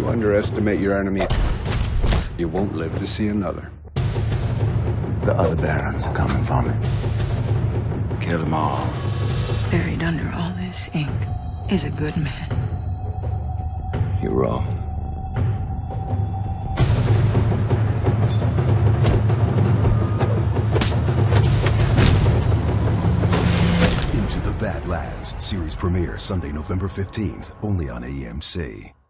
You underestimate your enemy, you won't live to see another. The other barons are coming for me. Kill them all. Buried under all this ink is a good man. You're wrong. Into the Badlands series premiere Sunday, November 15th, only on AMC.